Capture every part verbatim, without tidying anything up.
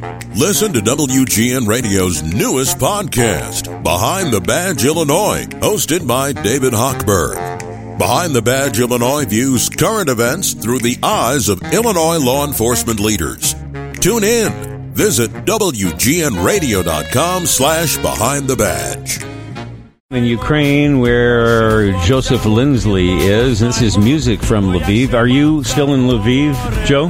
Listen to W G N Radio's newest podcast, Behind the Badge Illinois, hosted by David Hochberg. Behind the Badge Illinois views current events through the eyes of Illinois law enforcement leaders. Tune in. Visit W G N radio dot com slash behind the badge. In Ukraine, where Joseph Lindsley is, this is music from Lviv. Are you still in Lviv, Joe?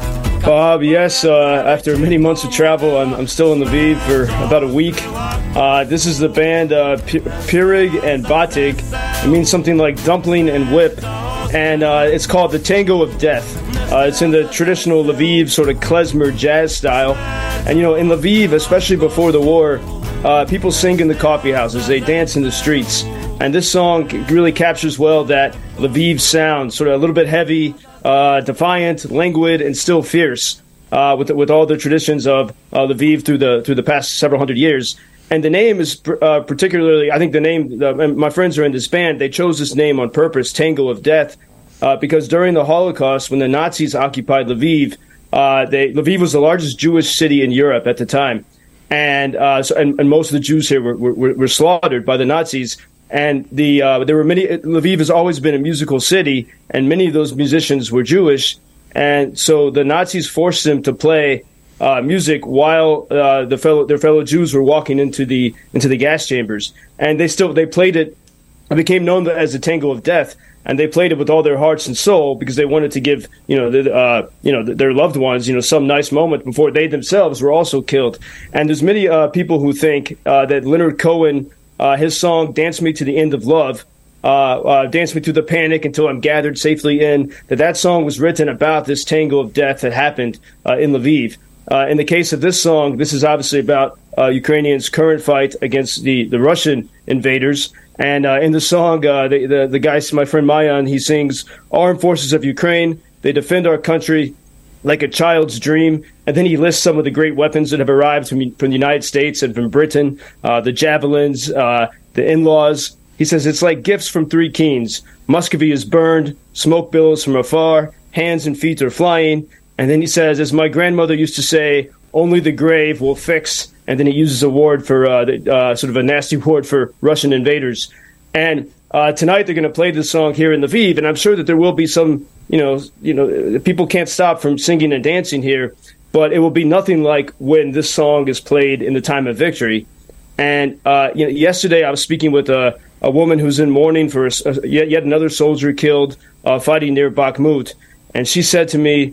Bob, yes. Uh, after many months of travel, I'm, I'm still in Lviv for about a week. Uh, this is the band uh, P- Pirig and Batik. It means something like dumpling and whip. And uh, it's called the Tango of Death. Uh, it's in the traditional Lviv sort of klezmer jazz style. And, you know, in Lviv, especially before the war, uh, people sing in the coffee houses. They dance in the streets. And this song really captures well that Lviv sound, sort of a little bit heavy, uh, defiant, languid, and still fierce, uh, with with all the traditions of uh, Lviv through the through the past several hundred years. And the name is uh, particularly, I think the name, uh, my friends are in this band, they chose this name on purpose, Tango of Death, uh, because during the Holocaust, when the Nazis occupied Lviv, uh, they, Lviv was the largest Jewish city in Europe at the time. And uh, so, and, and most of the Jews here were, were, were slaughtered by the Nazis. And the uh, there were many, Lviv has always been a musical city, and many of those musicians were Jewish. And so the Nazis forced them to play Uh, music while uh, the fellow their fellow Jews were walking into the into the gas chambers, and they still they played it. It became known as the Tango of Death, and they played it with all their hearts and soul because they wanted to give you know the, uh, you know their loved ones you know some nice moment before they themselves were also killed. And there's many uh, people who think uh, that Leonard Cohen, uh, his song "Dance Me to the End of Love," uh, uh, "Dance Me through the Panic Until I'm Gathered Safely In," that that song was written about this Tango of Death that happened uh, in Lviv. Uh, in the case of this song, this is obviously about uh, Ukrainians' current fight against the, the Russian invaders. And uh, in the song, uh, the, the, the guy, my friend Mayan, he sings, "Armed forces of Ukraine, they defend our country like a child's dream." And then he lists some of the great weapons that have arrived from, from the United States and from Britain, uh, the javelins, uh, the in-laws. He says, "It's like gifts from three kings. Muscovy is burned, smoke billows from afar, hands and feet are flying." And then he says, "As my grandmother used to say, only the grave will fix." And then he uses a word for uh, the, uh, sort of a nasty word for Russian invaders. And uh, tonight they're going to play this song here in Lviv, and I'm sure that there will be some, you know, you know, people can't stop from singing and dancing here, but it will be nothing like when this song is played in the time of victory. And uh, you know, yesterday I was speaking with a, a woman who's in mourning for a, a, yet, yet another soldier killed uh, fighting near Bakhmut, and she said to me,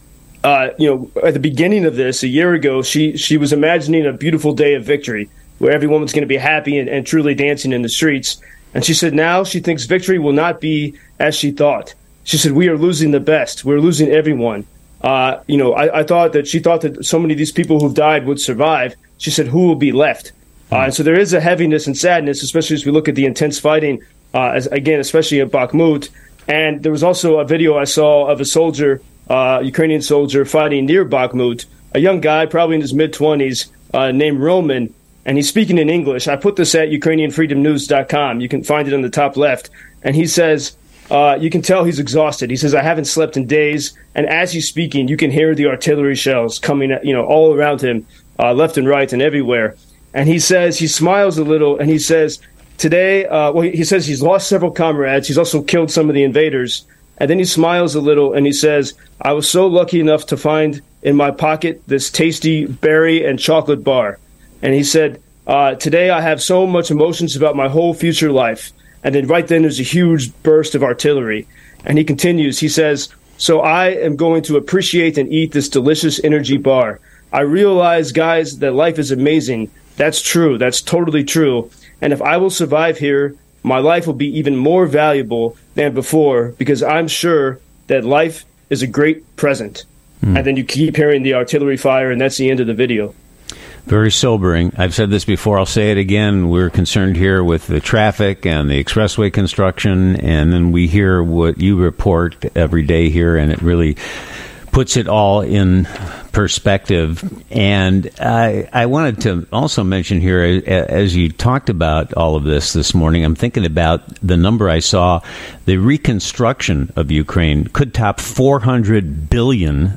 Uh, you know, at the beginning of this, a year ago, she, she was imagining a beautiful day of victory where everyone was going to be happy and, and truly dancing in the streets. And she said now she thinks victory will not be as she thought. She said, "We are losing the best. We're losing everyone." Uh, you know, I, I thought that she thought that so many of these people who've died would survive. She said, "Who will be left?" Uh, and so there is a heaviness and sadness, especially as we look at the intense fighting, uh, as, again, especially at Bakhmut. And there was also a video I saw of a soldier, Uh, Ukrainian soldier fighting near Bakhmut, a young guy, probably in his mid-twenties, uh, named Roman, and he's speaking in English. I put this at Ukrainian freedom news dot com. You can find it on the top left. And he says, uh, you can tell he's exhausted. He says, "I haven't slept in days." And as he's speaking, you can hear the artillery shells coming, you know, all around him, uh, left and right and everywhere. And he says, he smiles a little, and he says, today, uh, well, he says he's lost several comrades. He's also killed some of the invaders. And then he smiles a little and he says, "I was so lucky enough to find in my pocket this tasty berry and chocolate bar." And he said, uh, "Today I have so much emotions about my whole future life." And then right then there's a huge burst of artillery. And he continues, he says, "So I am going to appreciate and eat this delicious energy bar. I realize, guys, that life is amazing. That's true. That's totally true. And if I will survive here, my life will be even more valuable than before because I'm sure that life is a great present." Mm. And then you keep hearing the artillery fire, and that's the end of the video. Very sobering. I've said this before. I'll say it again. We're concerned here with the traffic and the expressway construction, and then we hear what you report every day here, and it really puts it all in perspective. And I, I wanted to also mention here, as you talked about all of this this morning, I'm thinking about the number I saw. The reconstruction of Ukraine could top four hundred billion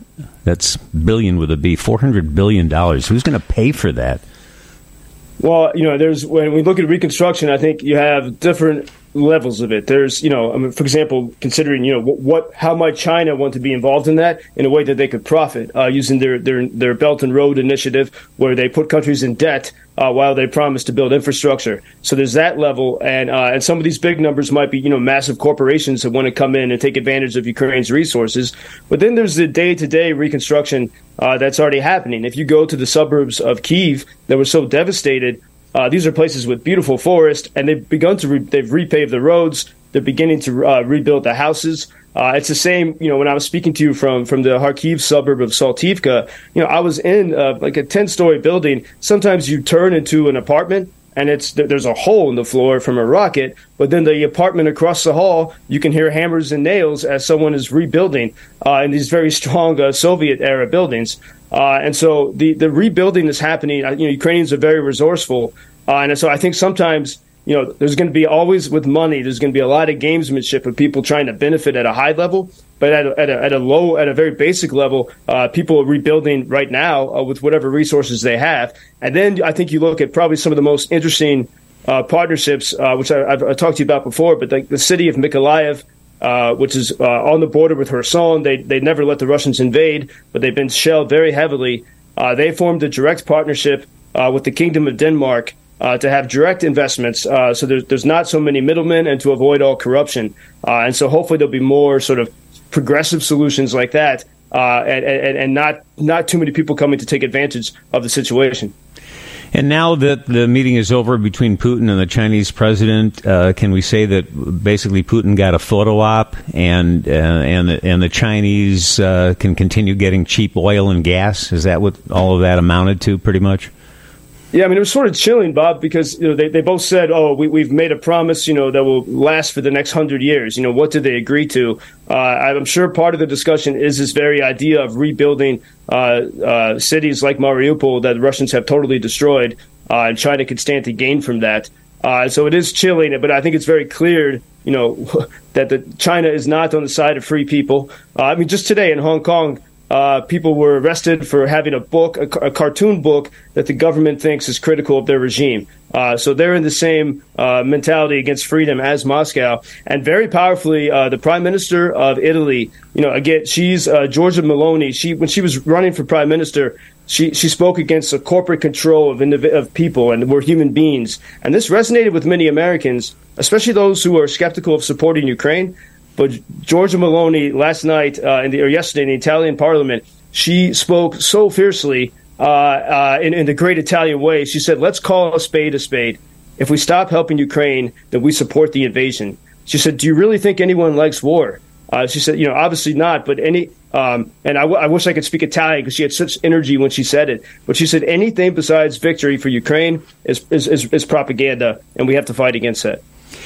That's billion with a B, four hundred billion dollars. Who's going to pay for that? Well, you know, there's when we look at reconstruction, I think you have different levels of it. There's, you know, I mean, for example, considering, you know, what, what how might China want to be involved in that in a way that they could profit uh, using their, their their Belt and Road Initiative, where they put countries in debt uh, while they promise to build infrastructure. So there's that level, and uh, and some of these big numbers might be, you know, massive corporations that want to come in and take advantage of Ukraine's resources. But then there's the day-to-day reconstruction uh, that's already happening. If you go to the suburbs of Kyiv that were so devastated, Uh, these are places with beautiful forest, and they've begun to re- they've repaved the roads. They're beginning to uh, rebuild the houses. Uh, it's the same, you know, when I was speaking to you from from the Kharkiv suburb of Saltivka, you know, I was in uh, like a ten-story building. Sometimes you turn into an apartment, and it's there's a hole in the floor from a rocket, but then the apartment across the hall, you can hear hammers and nails as someone is rebuilding uh, in these very strong uh, Soviet-era buildings. Uh, and so the, the rebuilding is happening. You know, Ukrainians are very resourceful. Uh, and so I think sometimes, you know, there's going to be always with money, there's going to be a lot of gamesmanship of people trying to benefit at a high level. But at a, at a, at a low, at a very basic level, uh, people are rebuilding right now uh, with whatever resources they have. And then I think you look at probably some of the most interesting uh, partnerships, uh, which I, I've, I've talked to you about before, but like the city of Mykolaiv, Uh, which is uh, on the border with Kherson. They they never let the Russians invade, but they've been shelled very heavily. Uh, they formed a direct partnership uh, with the Kingdom of Denmark uh, to have direct investments. Uh, so there's there's not so many middlemen, and to avoid all corruption. Uh, and so hopefully there'll be more sort of progressive solutions like that, uh, and, and and not not too many people coming to take advantage of the situation. And now that the meeting is over between Putin and the Chinese president, uh, can we say that basically Putin got a photo op, and uh, and the, and the Chinese uh, can continue getting cheap oil and gas? Is that what all of that amounted to, pretty much? Yeah, I mean, it was sort of chilling, Bob, because you know they, they both said, "Oh, we, we've made a promise, you know, that will last for the next hundred years." You know, what did they agree to? Uh, I'm sure part of the discussion is this very idea of rebuilding uh, uh, cities like Mariupol that the Russians have totally destroyed, uh, and China could stand to gain from that. Uh, so it is chilling, but I think it's very clear, you know, that the China is not on the side of free people. Uh, I mean, just today in Hong Kong, Uh, people were arrested for having a book, a, a cartoon book that the government thinks is critical of their regime. Uh, so they're in the same uh, mentality against freedom as Moscow. And very powerfully, uh, the Prime Minister of Italy, you know, again, she's uh, Giorgia Meloni. She, when she was running for Prime Minister, she she spoke against the corporate control of indiv- of people, and we're human beings. And this resonated with many Americans, especially those who are skeptical of supporting Ukraine. But Giorgia Meloni last night, uh, in the, or yesterday in the Italian Parliament, she spoke so fiercely uh, uh, in, in the great Italian way. She said, "Let's call a spade a spade. If we stop helping Ukraine, then we support the invasion." She said, "Do you really think anyone likes war?" Uh, she said, "You know, obviously not. But any, um, and I, w- I wish I could speak Italian because she had such energy when she said it. But she said anything besides victory for Ukraine is is, is, is propaganda, and we have to fight against that."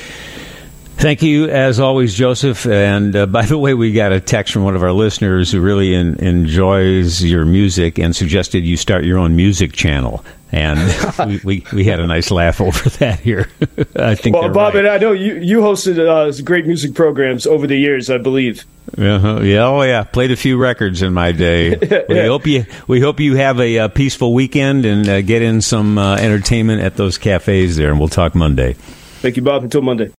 Thank you, as always, Joseph. And uh, by the way, we got a text from one of our listeners who really in, enjoys your music and suggested you start your own music channel. And we, we, we had a nice laugh over that here. I think. Well, Bob, right. and I know you you hosted uh, great music programs over the years, I believe. Uh-huh. Yeah, oh yeah, played a few records in my day. We yeah. hope you we hope you have a, a peaceful weekend and uh, get in some uh, entertainment at those cafes there. And we'll talk Monday. Thank you, Bob. Until Monday.